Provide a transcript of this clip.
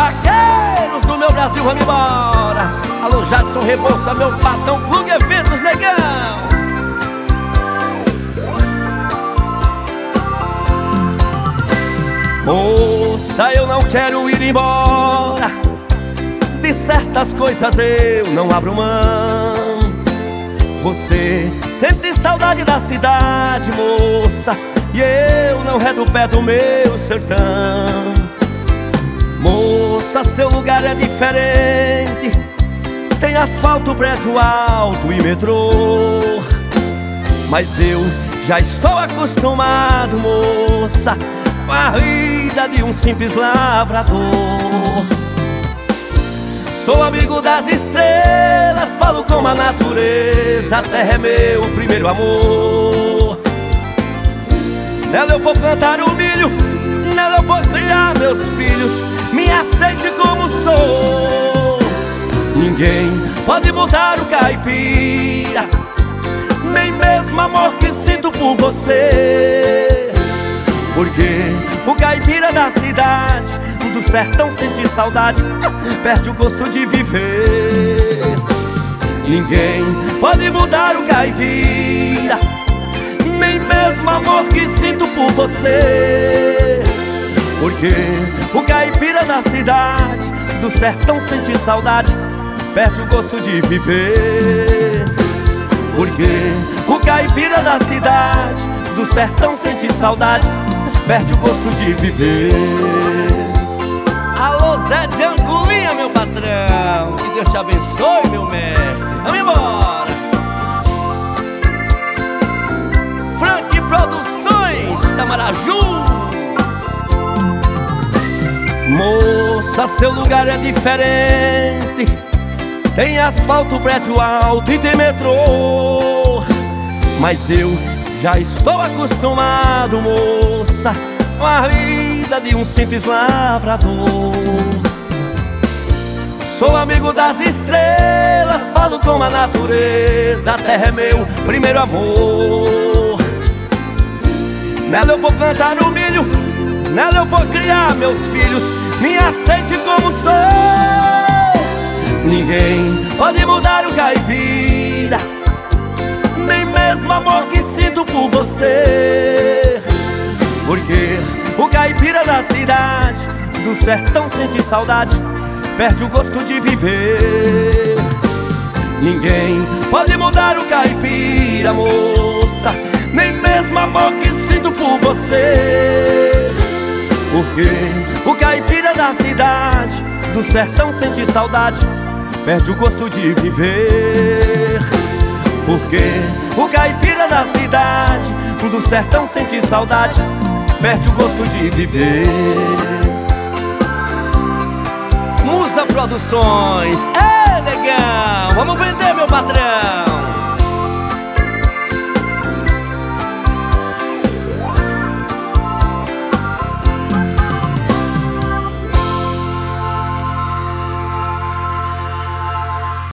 Vaqueiros do meu Brasil, vamos embora. Alô, Jadson Rebouça, meu patrão, Plug Eventos, negão. Moça, eu não quero ir embora, de certas coisas eu não abro mão. Você sente saudade da cidade, moça, e eu não redo o pé do meu sertão. Moça, seu lugar é diferente, tem asfalto, prédio alto e metrô. Mas eu já estou acostumado, moça, com a vida de um simples lavrador. Sou amigo das estrelas, falo com a natureza, a terra é meu primeiro amor. Nela eu vou plantar o milho, nela eu vou criar meus filhos, me aceite como sou. Ninguém pode mudar o caipira, nem mesmo amor que sinto por você. Porque o caipira da cidade, do sertão sentir saudade, perde o gosto de viver. Ninguém pode mudar o caipira, nem mesmo amor que sinto por você. Porque o caipira da cidade, do sertão sentir saudade, perde o gosto de viver. Porque o caipira da cidade, do sertão sentir saudade, perde o gosto de viver. Alô, Zé de Angolinha, meu patrão, que Deus te abençoe, meu mestre. Vamos embora. Frank Produções, Tamaraju. Moça, seu lugar é diferente, tem asfalto, prédio alto e tem metrô. Mas eu já estou acostumado, moça, com a vida de um simples lavrador. Sou amigo das estrelas, falo com a natureza, a terra é meu primeiro amor. Nela eu vou plantar o milho, nela eu vou criar meus filhos, me aceite como sou. Ninguém pode mudar o caipira, nem mesmo amor que sinto por você. Porque o caipira da cidade, do sertão sente saudade, perde o gosto de viver. Ninguém pode mudar o caipira, moça, nem mesmo amor que sinto por você. Porque o caipira da cidade, do sertão sente saudade, perde o gosto de viver. Porque o caipira da cidade, do sertão sente saudade, perde o gosto de viver. Musa Produções, é legal, vamos vender, meu patrão.